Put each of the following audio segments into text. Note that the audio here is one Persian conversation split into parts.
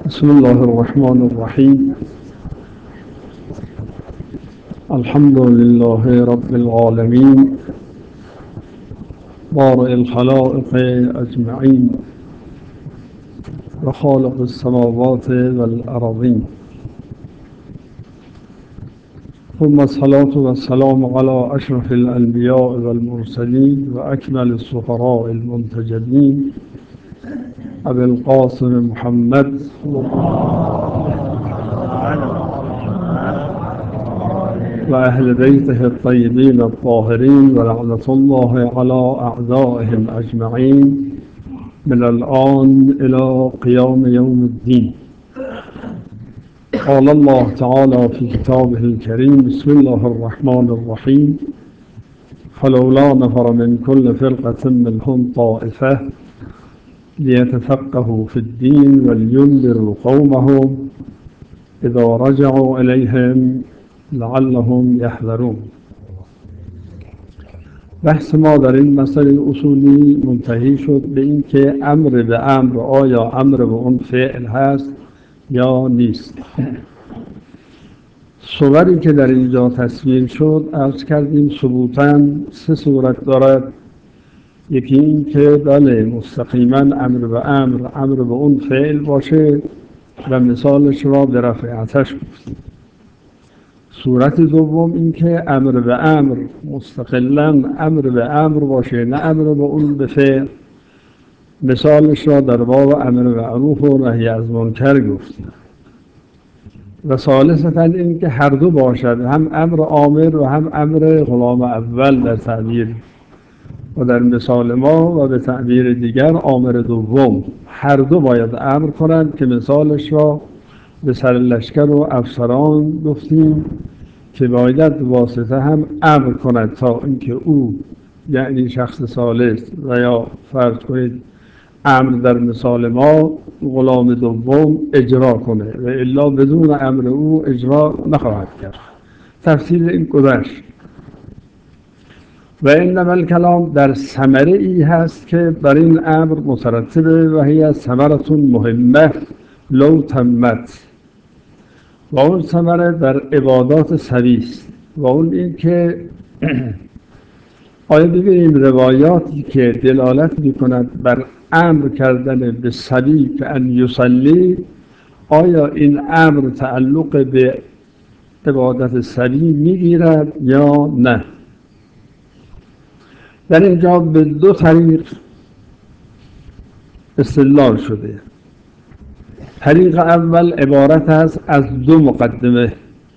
بسم الله الرحمن الرحيم. الحمد لله رب العالمين بارئ الخلائق أجمعين وخالق السماوات والأراضين، ثم الصلاة والسلام على أشرف الأنبياء والمرسلين وأكمل السفراء المنتجبين أبي القاسم محمد وأهل بيته الطيبين الطاهرين، ولعنة الله على أعدائهم أجمعين من الآن إلى قيام يوم الدين. قال الله تعالى في كتابه الكريم: بسم الله الرحمن الرحيم. فلولا نفر من كل فرقة منهم طائفة ليتفقهوا في الدين ولينذروا قومهم إذا رجعوا إليهم لعلهم يحذرون. بحث ما در این مسئله اصولی منتهی شد به این که امر به امر آیا امر به اون فعل هست یا نیست. صوری که در اینجا تصویر شد عرض کردیم ثبوتاً سه صورت دارد. یکی این که بله مستقیما امر به اون فعل باشه و مثالش را به رفع آتش گفتیم. صورت دوم این که امر به امر مستقلاً امر به امر باشه، نه امر به اون به فعل، مثالش را در باب امر معروف و نهی از منکر گفتیم. و ثالثاً این که هر دو باشد، هم امر آمر و هم امر غلام اول در تعبیر و در مثال ما، و به تعبیر دیگر امر دوم. هر دو باید امر کنند که مثالش را به سر لشکر و افسران گفتیم که باید واسطه هم امر کند تا اینکه او یعنی شخص ثالث و یا فرض کنید امر در مثال ما غلام دوم اجرا کنه و الا بدون امر او اجرا نخواهد کرد. تفصیل این گذشت. و انما الکلام در ثمره ای هست که بر این امر مترتبه و هی ثمرة مهمه لو تمت، و اون ثمره در عبادات سری است. و اون این که آیا ببینیم روایاتی که دلالت می‌کند بر امر کردن به سری که ان یصلی، آیا این امر تعلق به عبادت سری می‌گیرد یا نه. در اینجا به دو طریق استدلال شده. طریق اول عبارت است از دو مقدمه.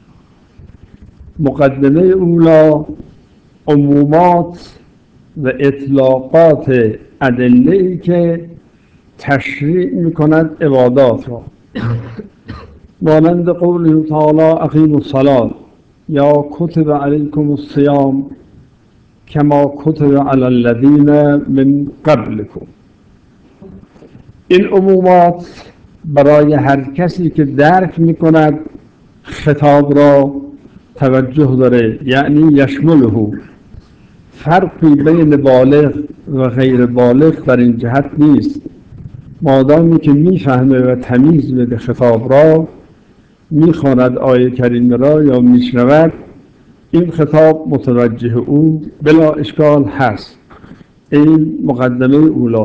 مقدمه اولا عمومات و اطلاقات ادله‌ای که تشریع می‌کند عبادات را، مانند قوله تعالی اقیموا الصلاة یا کتب علیکم الصیام کما کتب علی الذین من قبلکم. این عمومات برای هر کسی که درک می‌کند خطاب را توجه داره، یعنی یشمله. فرقی بین بالغ و غیر بالغ در این جهت نیست. مادامی که میفهمه و تمیز بده خطاب را، میخواند آیه کریمه را یا میشنود، این خطاب متوجه او بلا اشکال هست. این مقدمه اولا.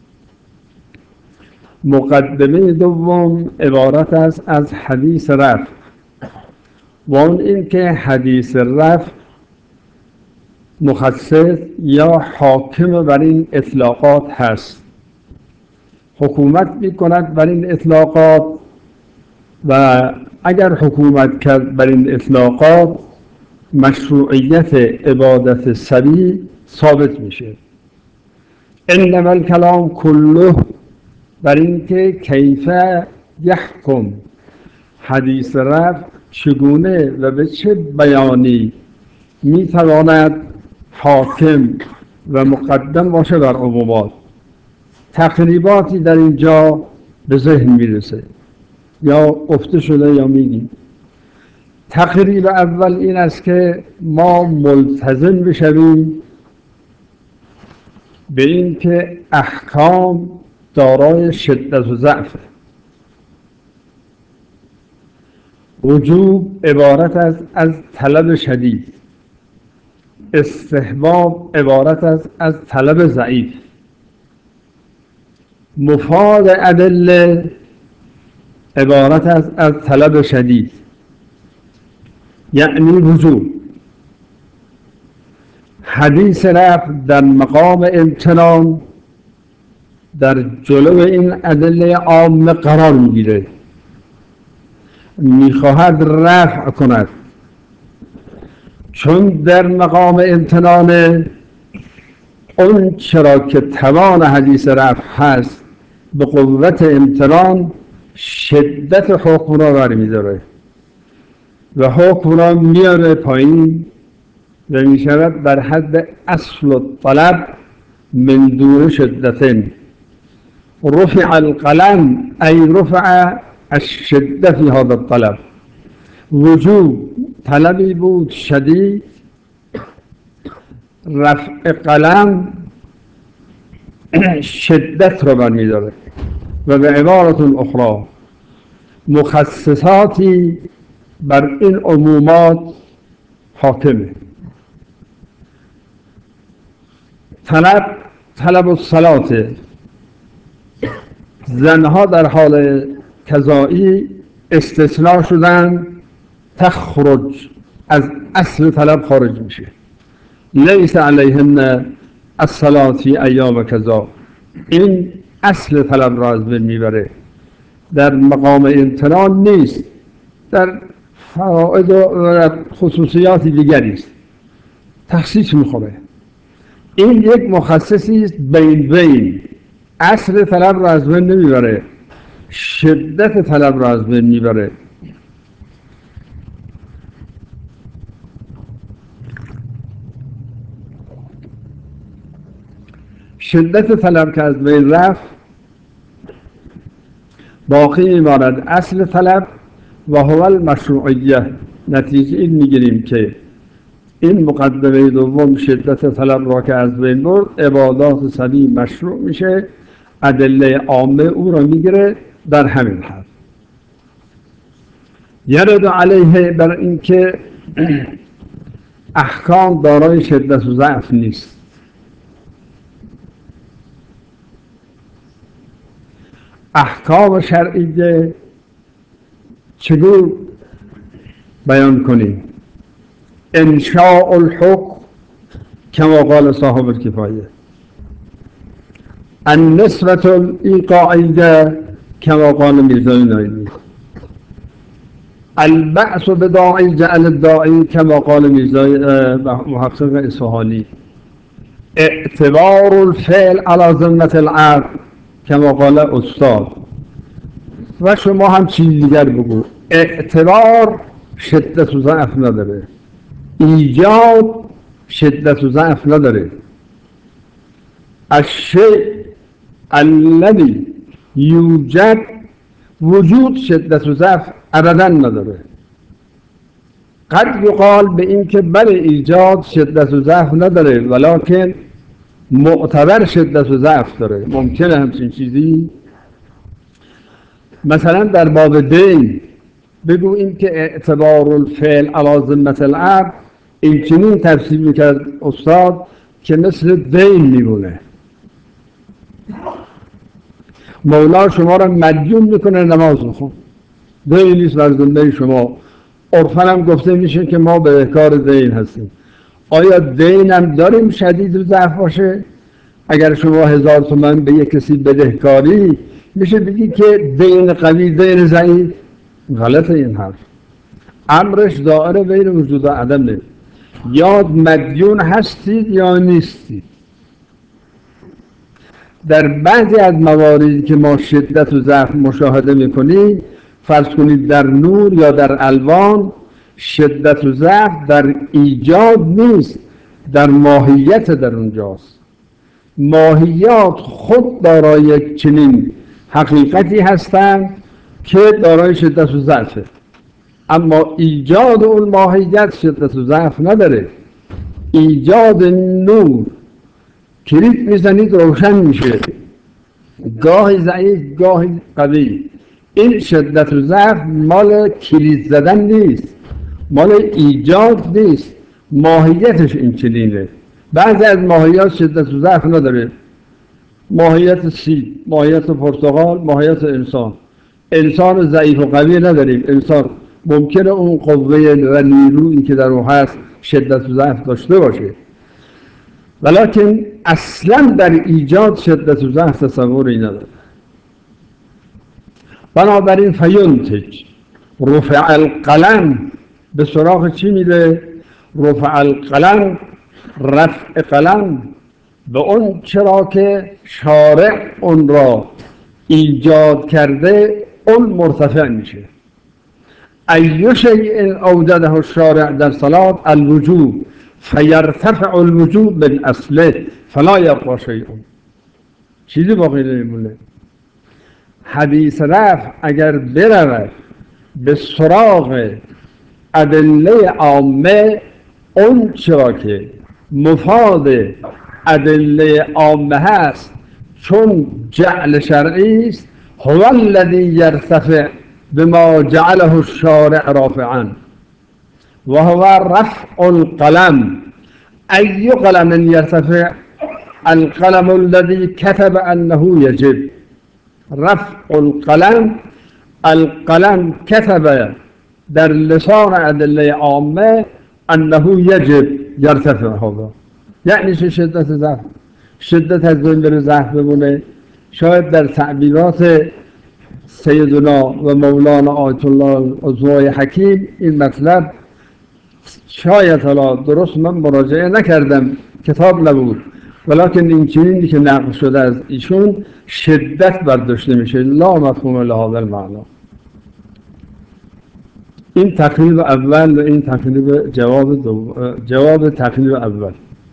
مقدمه دوم عبارت است از حدیث رفع، و اون این که حدیث رفع مخصص یا حاکم بر این اطلاقات هست، حکومت می‌کند بر این اطلاقات، و اگر حکومت کرد بر این اطلاقات مشروعیت عبادت سری ثابت میشه. انما الکلام کله بر این که کیف یحکم، حدیث رفع چگونه و به چه بیانی میتواند حاکم و مقدم باشه بر عمومات. تقریباتی در اینجا به ذهن میرسه یا گفته شده یا میگیم. تقریب اول این است که ما ملتزم بشویم به این که احکام دارای شدت و ضعف. وجوب عبارت است از طلب شدید، استحباب عبارت است از طلب ضعیف. مفاد ادله عبارت است از طلب شدید، یعنی وجوب. حدیث رفع در مقام امتنان در جلو این ادله عامه قرار میگیره، میخواهد رفع کند. چون در مقام امتنانه، اون چرا که توان حدیث رفع هست به قوت امتنان شدت حکم را برمی‌داره و حکم را میاره پایین و میشود بر حد اصل الطلب من دون شدتين. رفع القلم ای رفع الشده فی هذا الطلب. وجوب طلبی بود شدید، رفع قلم شدت را برمی‌داره. و به عبارت اخرى مخصصاتی بر این عمومات حاکمه. طلب الصلاة، زنها در حال قضایی استثناء شدن، تخرج از اصل طلب خارج میشه. لیس علیهن الصلاة فی ایام کذا، این اصل طلب را از بین میبره، در مقام امتنان نیست، در فوائد و خصوصیات دیگری است، تخصیص میخوره. این یک مخصصی است بین بین، اصل طلب را از بین نمیبره، شدت طلب را از بین میبره. شدت طلب که از بین رفت، باقی میماند اصل طلب و هو المشروعیه. نتیجه این میگیریم که این مقدمه دوم شدت طلب را که از بین برد، عبادات سبیل مشروع میشه، ادله عامه او را میگیره در همین حد. یرد علیه بر اینکه احکام دارای شدت و ضعف نیست. احکام شرعیه چگونه بیان کنیم؟ انشاء الحکم کما قال صاحب الکفایه، النسبة الایقاعیه کما قال میرزای نایمی، البعث بداعی جعل الداعی کما قال میرزای محقق اصفهانی، اعتبار الفعل على ذمة العقل کما قال استاد. و شما هم چیز دیگر بگو. اعتبار شدت و ضعف نداره، ایجاد شدت و ضعف نداره. الشیء الذی یوجد وجود شدت و ضعف ابدا نداره. قد یقال به این که بله ایجاد شدت و ضعف نداره، ولکن معتبر شدت و ضعف داره. ممکنه همچین چیزی؟ مثلا در باب دین بگو این که اعتبار الفعل علی ذمة العقل، این چنین تفسیر میکرد استاد که مثل دین میمونه. مولا شما را مدیون میکنه نماز میخون، دین نیست بر ذمه شما. عرفاً هم گفته میشه که ما بدهکار دین هستیم. آیا دین هم داریم شدید و ضعف باشه؟ اگر شما 1000 تومان به یک کسی بدهکاری، میشه بگی که دین قوی دین ضعیف؟ غلطه این حرف. امرش دائره بین وجود و عدمه، یا مدیون هستید یا نیستید. در بعضی از مواردی که ما شدت و ضعف مشاهده میکنیم، فرض کنید در نور یا در الوان، شدت و ضعف در ایجاد نیست، در ماهیت در اونجاست. ماهیات خود دارای یک چنین حقیقتی هستند که دارای شدت و ضعفه، اما ایجاد اون ماهیت شدت و ضعف نداره. ایجاد نور کلید میزنید روشن میشه، گاهی ضعیف گاهی قوی. این شدت و ضعف مال کلید زدن نیست، مال ایجاد نیست، ماهیتش این چنینه. بعضی از ماهیت شدت و ضعف نداره، ماهیت سیب، ماهیت پرتقال، ماهیت انسان ضعیف و قوی نداریم. انسان ممکنه اون قوه و نیرویی که در او هست شدت و ضعف داشته باشه، ولکن اصلا در ایجاد شدت و ضعف تصوری نداره. بنابراین فینتج رفع القلم به سراغ چی میره؟ رفع القلم، رفع قلم به اون چرا که شارع اون را ایجاد کرده اون مرتفع میشه. ای شیء اوجده الشارع در صلات الوجوب فیرتفع الوجوب من اصله فلا یبقى شیء، چیزی باقی نمیمونه. حدیث رفع اگر برود به سراغ ادله عامه، اون چرا که مفاد ادله عامه هست چون جعل شرعی است، هو الذی یرتفع بما جعله الشارع رافعا و هو رفع القلم. ای قلم یرتفع؟ القلم الذي كتب انه یجب. رفع القلم، القلم کتب در لسان ادله عامه انه یجب یرتفع هذا. یعنی چه شدت ضعف؟ شدت از بین بره ضعف بمونه. شاید در تعبیرات سیدنا و مولانا آیت الله عظمای حکیم این مطلب شاید حالا درست من مراجعه نکردم، کتاب نبود، ولکن این چیزی که نقل شده از ایشون شدت برداشته میشه، لا مفهوم لهذا المعنی. این تقریب اول و این تقریب جواب تقریب اول.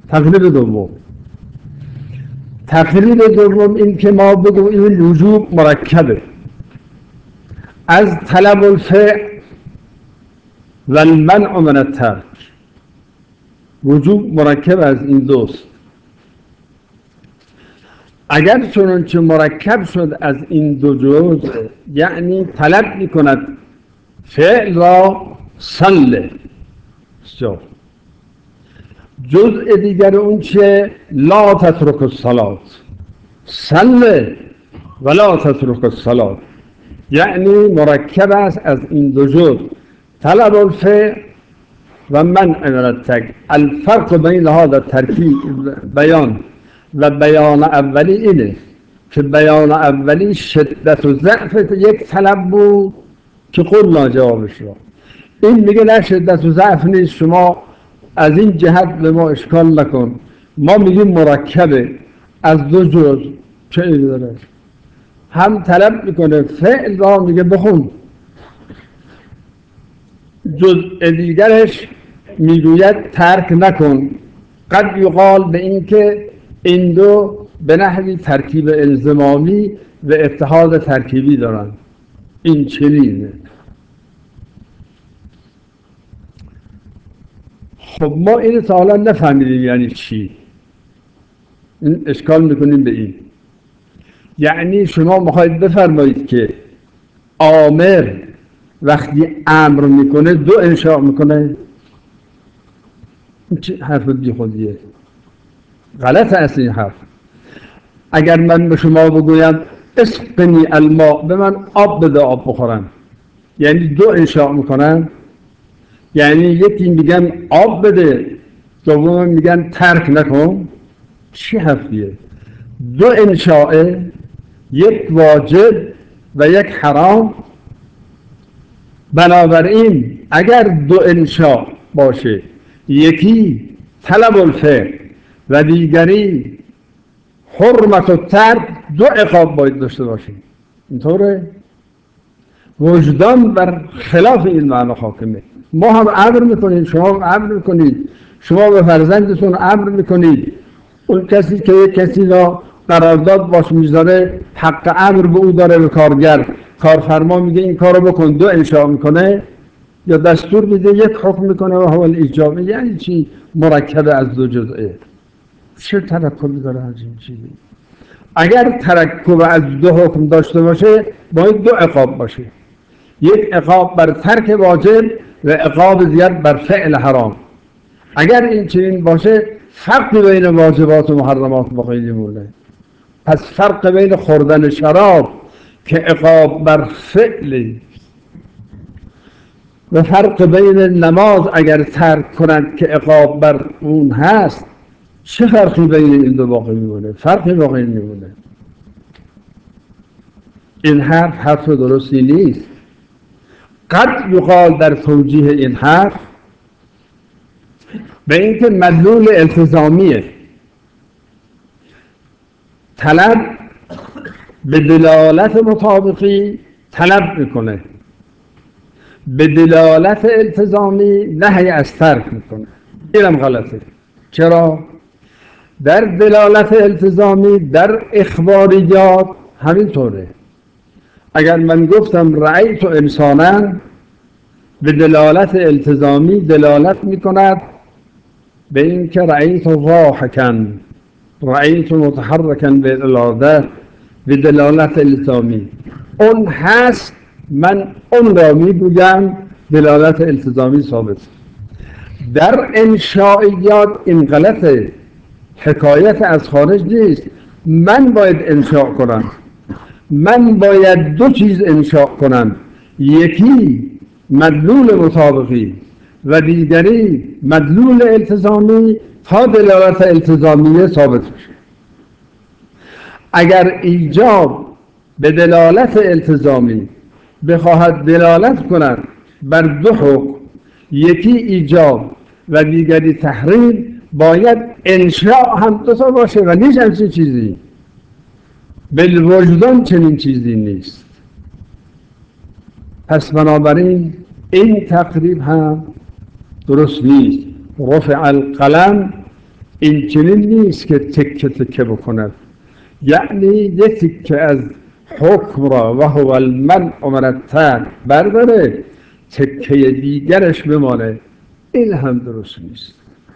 تقریب دوم این که ما بگوییم وجوب مرکبه از طلب الفعل و المنع من الترک. وجوب مرکب از این دوست. اگر چنانچه مرکب شد از این دو جزء، یعنی طلب می کند فعل را صله، جزء دیگر اون چه لا تترک الصلاة، صله ولا تترک الصلاة، یعنی مرکب است از این دو جزء، طلب الفعل و منع من الترک. الفرق بین هذا ترکیب بیان و بیان اولی اینه که بیان اولی شدت و ضعف یک طلب بود که قلنا جوابش را. این میگه نه شدت و ضعف نیست، شما از این جهت به ما اشکال نکن، ما میگیم مرکبه از دو جزء. چه ایده داره؟ هم طلب میکنه فعل را، میگه بخون، جزء دیگرش میگوید ترک نکن. قد یقال به این که این دو به نحوی ترکیب الزامی و اتحاد ترکیبی دارن. این چنینه. خب ما این تا حالا نفهمیدیم یعنی چی. این اشکال میکنیم به این، یعنی شما میخواید بفرمایید که آمر وقتی امر میکنه دو انشاء میکنه؟ چه حرف بی خودیه، غلط است این حرف. اگر من به شما بگویم اسقنی الماء، به من آب بده آب بخورم، یعنی دو انشاء میکنم؟ یعنی یکی میگن آب بده، دوم میگن ترک نکن؟ چی حرفیه؟ دو انشاء، یک واجب و یک حرام. بنابراین اگر دو انشاء باشه، یکی طلب الفعل و دیگری حرمت الترک، دو عقاب باید داشته باشیم. اینطوره؟ وجدان بر خلاف این معنی حاکمه. ما هم امر میکنیم، شما هم امر میکنید، شما به فرزندتون امر میکنید، اون کسی که یک کسی را قرارداد باش میذاره حق امر به او داره، به کارگر، کارفرما میگه این کارو بکن، دو انشاء میکنه یا دستور میده یک حکم میکنه و هو الایجاب. یعنی چی مرکب از دو جزئه؟ چه تلقی داره همچین چیزی؟ اگر ترکب از دو حکم داشته باشه باید دو عقاب باشه، یک عقاب بر ترک واجب و عقاب دیگر بر فعل حرام. اگر این چنین باشه فرقی بین واجبات و محرمات باقی نمونه. پس فرق بین خوردن شراب که عقاب بر فعل و فرق بین نماز اگر ترک کند که عقاب بر اون هست، چه فرقی بین این دو باقی میمونه؟ فرقی باقی نمونه. این حرف درستی نیست. قد یقال در توجیه این حرف به اینکه مدلول التزامیه، طلب به دلالت مطابقی طلب میکنه، به دلالت التزامی نهی از ترک میکنه. اینم غلطه. چرا؟ در دلالت التزامی در اخباریات همینطوره. اگر من گفتم رأیت انسانا به دلالت التزامی دلالت میکند به این که رأیت ضاحکا، رأیت متحرکا بالاراده، به دلالت التزامی اون هست، من اون را میگویم، دلالت التزامی ثابت. در انشائیات این غلطه، حکایت از خارج نیست. من باید انشاء کنم، من باید دو چیز انشاء کنم، یکی مدلول مطابقی و دیگری مدلول التزامی تا دلالت التزامیه ثابت میشه. اگر ایجاب به دلالت التزامی بخواهد دلالت کند بر دو حکم، یکی ایجاب و دیگری تحریم، باید انشاء هم دو تا باشه و نیست همچین چیزی. بالوجدان چنین چیزی نیست. پس بنابراین این تقریب هم درست نیست. رفع القلم این چنین نیست که تکه تکه بکند، یعنی یک تکه از حکم را و هو المنع من الترک برداره، تکه دیگرش بمانه. این هم درست نیست.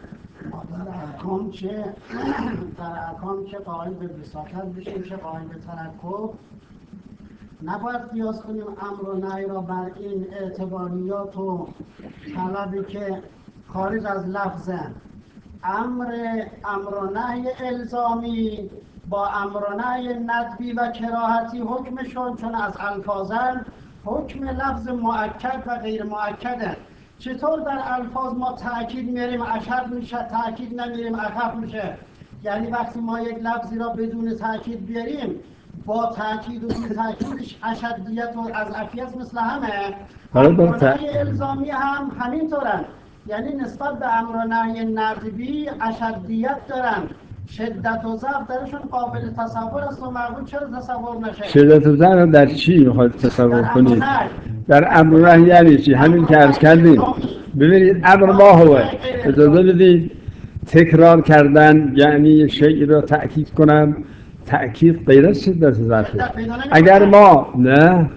در احکام که قائل به بساطت بشیم چه قائل به ترکب، نباید قیاس کنیم امر و نهی را بر این اعتباریات و طلبی که خارج از لفظن. امر و نهی الزامی با امر و نهی ندبی و کراهتی حکمشون چون از الفاظن حکم لفظ مؤکد و غیر مؤکدن. چطور در الفاظ ما تأکید میاریم اشد میشه، تأکید نمیاریم اخف میشه؟ یعنی وقتی ما یک لفظی را بدون تأکید بیاریم، با تأکید و بی تأکیدش اشدیت و اضعفیت مثل همه. امر و نهی الزامی هم همینطورن، یعنی نسبت به امر و نهی ندبی اشدیت دارن، شدت و ضعف درشون قابل تصور است و معقول چرا تصور نشه؟ شدت و ضعف در چی میخواید تصور کنید؟ در امر و نهی یعنی چی؟ همین که عرض کردیم. ببینید امر ما هو، اجازه بدید تکرار کردن یعنی شیء را تأکید کنم. تأکید غیر از شدت و ضعف. اگر ما نه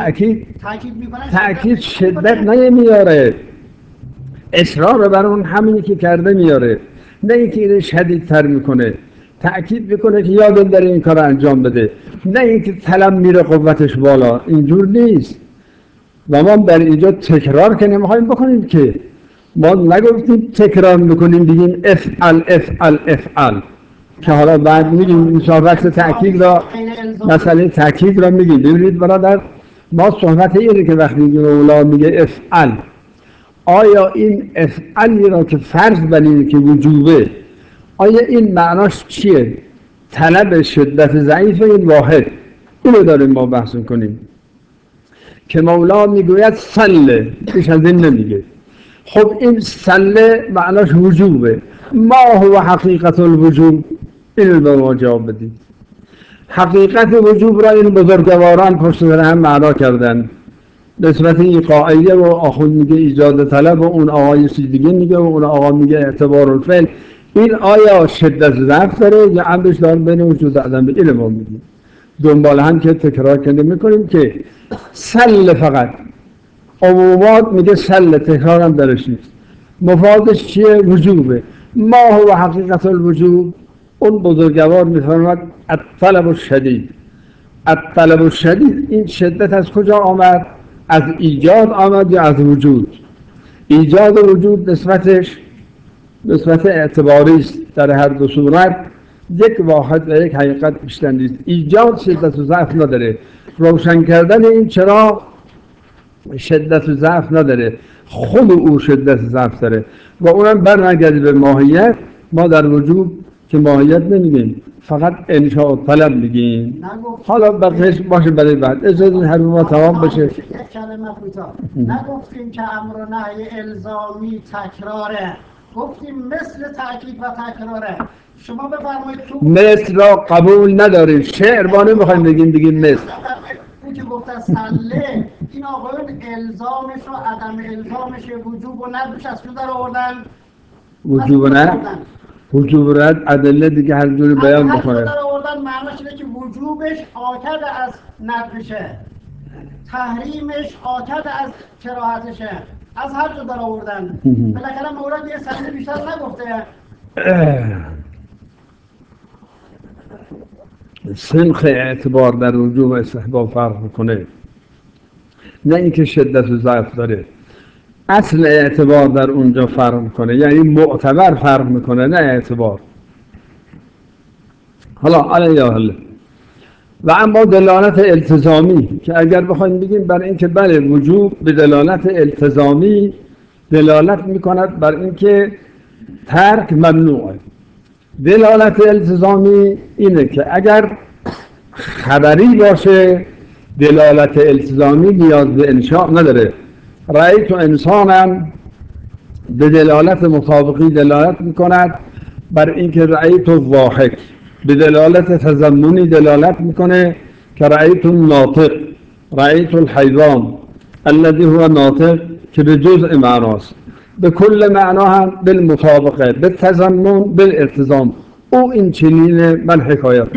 تأکید شدت نمیاره، اصرار رو بر اون همینی که کرده میاره، نه اینکه اینو شدیدتر میکنه. تأکید میکنه که یادت داره این کار انجام بده، نه اینکه طلب میره قوتش بالا. اینجور نیست. و ما در اینجا تکرار که نمیخوایم بکنیم، که ما نگفتیم تکرار میکنیم بگیم افعل افعل افعل، که حالا بعد میگیم مسابقه تأکید را، مسئله تأکید را میگیم. ببینید برادر، ما صحبت اینه که وقتی مولا میگه افعل، آیا این افعلی را که فرض بر اینه که وجوبه، آیا این معناش چیه؟ طلب شدت ضعیف این واحد؟ اینو داریم ما بحث کنیم که مولا میگوید صله، بیش از این نمیگه. خب این صله معناش وجوبه. ما هو حقیقت الوجوب؟ اینو به ما جواب بدید. حقیقت وجوب را این بزرگواران پشت سر هم معنا کردن. نسبت ایقاعیه و آخوند میگه ایجاد طلب و اون آقای چیز دیگه میگه و اون آقا میگه اعتبار الفعل. این آیا شدت ضعف داره یا امرش داره بین وجود عدم؟ به علم ما میگیم. دنبال هم که تکرار کنده میکنیم که سل فقط عمومات میگه سل، تکرار هم درش نیست. مفادش چیه؟ وجوبه. ما هو حقیقت الوجوب؟ اون بزرگوار میفرماد الطلب الشدید. الطلب الشدید، این شدت از کجا آمد؟ از ایجاد آمد یا از وجود؟ ایجاد و وجود نسبت اعتباری است. در هر دو صورت یک واحد و یک حقیقت بیشتر نیست. ایجاد شدت و ضعف نداره، روشن کردن این چراغ شدت و ضعف نداره، خود او شدت و ضعف داره و اونم برنگرده به ماهیت. ما در وجود که ماهیت نمیگیم، فقط انشاء و طلب میگیم. حالا بقیهش باشه برای بعد. اجازه هر ما تمام بشه. یک کلمه کوتاه. نگفتیم که امر و نهی الزامی تکراره، گفتیم مثل تأکید و تکراره. شما بفرمایید تو مثل را قبول نداریم. شعر با نمیخوایم بگیم مثل. اون که گفت سله، این آقایون الزامش و عدم الزامش وجوب و ندوش از کجا در آوردن؟ وجوب و نه؟ وجوب و ند ادله دیگه هر جوری بیان بکنه. از در آوردن معناش اینه که وجوبش آکد از ندوشه، تحریمش آکد از کراهتشه. از هر جا در آوردن. بالاخره مورد یه سنده بیشتر نگفته. سنخ اعتبار در وجوب و استحباب فرق میکنه، نه اینکه شدت و ضعف داره. اصل اعتبار در اونجا فرق میکنه، یعنی معتبر فرق میکنه، نه اعتبار. حالا حالا و اما دلالت التزامی که اگر بخوایم بگیم بر اینکه بله وجوب به دلالت التزامی دلالت میکند بر اینکه ترک ممنوعه. دلالت التزامی اینه که اگر خبری باشه دلالت التزامی نیاز به انشاء نداره. رأیت انسانم به دلالت مطابقی دلالت میکند بر اینکه رأیت واحد، به دلالت تضمنی دلالت میکنه که رأیت ناطق، رأیت الحیوان الذي هو ناطق که به جزء معناست، به کل معنا هم بالمطابقه، بالتضمن، بالالتزام. او این چنینه، من حکایت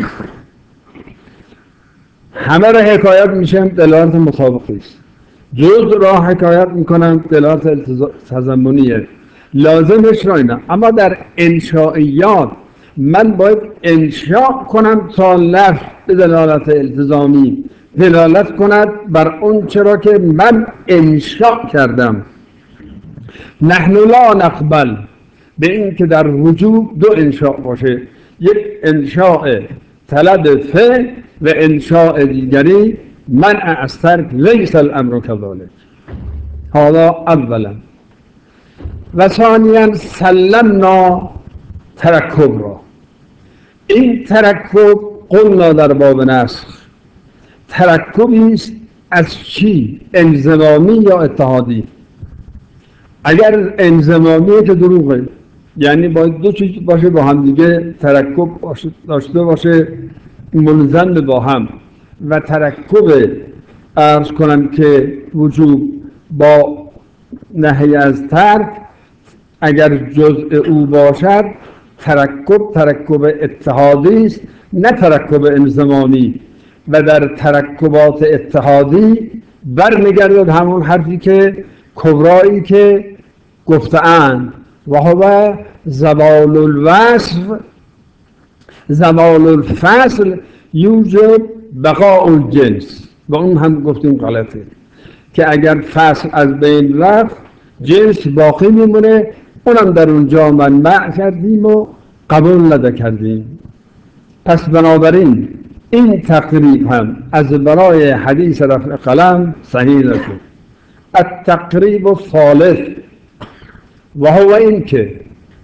همه را حکایت میشم دلالت مطابقی است. جزء را حکایت میکنم دلالت تضمنیه. لازمش را اینه. اما در انشائیات من باید انشاء کنم تا لفظ به دلالت التزامی دلالت کند بر اون چرا که من انشاء کردم. نحن لا نقبل به این که در وجود دو انشاء باشه، یک انشاء طلب فعل و انشاء دیگری منع از ترک. لیس الامر کذالک. حالا اولا و ثانیا سلمنا ترکب را. این ترکب قلنا در باب نسخ ترکبی است از چی؟ انضمامی یا اتحادی؟ اگر انضمامیه که دروغه، یعنی باید دو چیز باشه با هم دیگه ترکب داشته باشه ملزم با هم. و ترکب عرض کنم که وجوب با نهی از ترک اگر جزء او باشد ترکب اتحادی است، نه ترکب انضمامی. و در ترکبات اتحادی برمیگردد همون حرفی که کبرایی که گفته‌اند و هو زوال الوصف زوال الفصل یوجب بقاء الجنس. و اون هم گفتیم غلطه که اگر فصل از بین رفت جنس باقی میمونه. اونم در اونجا منع کردیم و قبول نکردیم. پس بنابراین این تقریب هم از برای حدیث رفع قلم صحیح نشد. التقریب الثالث و هو این که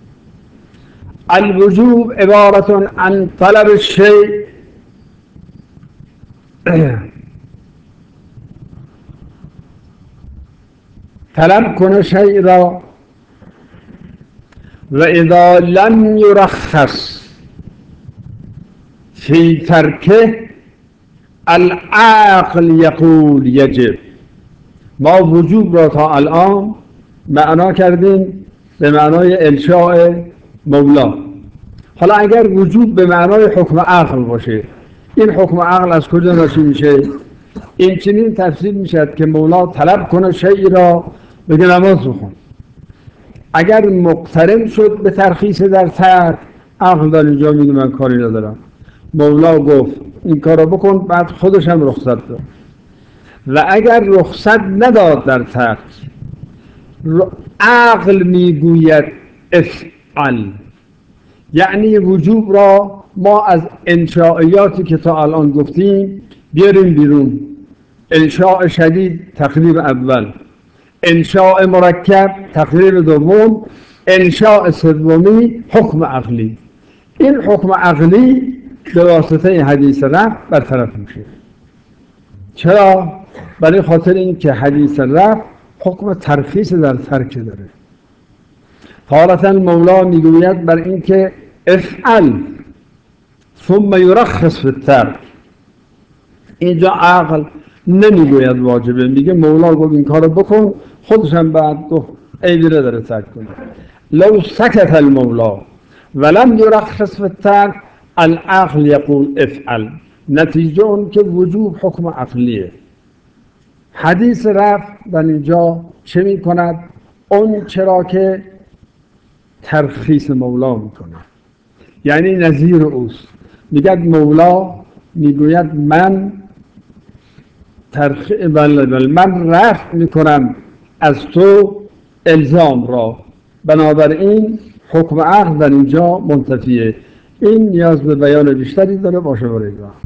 الوجوب عبارت عن طلب الشیء طلب کنه شیء را و اذا لم یرخص فی ترکه العقل یقول یجب. ما وجوب را تا الان معنا کردیم به معنای انشاء مولا. حالا اگر وجوب به معنای حکم عقل باشه، این حکم عقل از کجا ناشی میشه؟ این چنین تفسیر میشد که مولا طلب کنه شیء را بگه نماز بخون. اگر مقترن شد به ترخیص در ترک عقل در اینجا میگه من کاری ندارم. مولا گفت این کارو بکن، بعد خودش هم رخصت داد. و اگر رخصت نداد در ترک، عقل میگوید افعل، یعنی وجوب را ما از انشائیاتی که تا الان گفتیم بیاریم بیرون. انشاء شدید تقریب اول، انشاء مرکب تقریب دوم، انشاء سومی حکم عقلی. این حکم عقلی به واسطه حدیث رفع برطرف میشه. چرا؟ برای خاطر این که حدیث رفع حکم ترخیص در ترک داره. تارة مولا میگوید بر این که افعل ثم یرخص فی الترک. اینجا عقل نمیگوید واجبه، میگه مولا گفت این کارو بکن، خودش هم بعد گفت عیبی نداره ترک کنه. لو سکت المولا ولم یرخص فی الترک العقل یقول افعل. نتیجه اون که وجوب حکم عقلیه. حدیث رفع در اینجا چه می کند؟ اون چرا که ترخیص مولا می کند، یعنی نظیر اوست. میگه مولا میگوید من من رفع می کنم از تو الزام را، بنابراین حکم عقل در اینجا منتفیه. این نیاز به بیان بیشتری داره، باشه برای